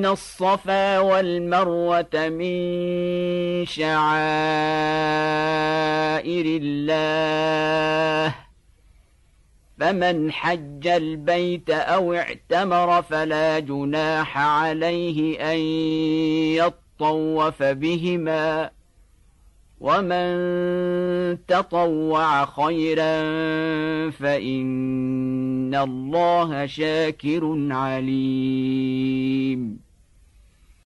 الصفا والمروة من شعائر الله، فمن حج البيت أو اعتمر فلا جناح عليه أن يطوف بهما، ومن تطوع خيرا فإن الله شاكر عليم.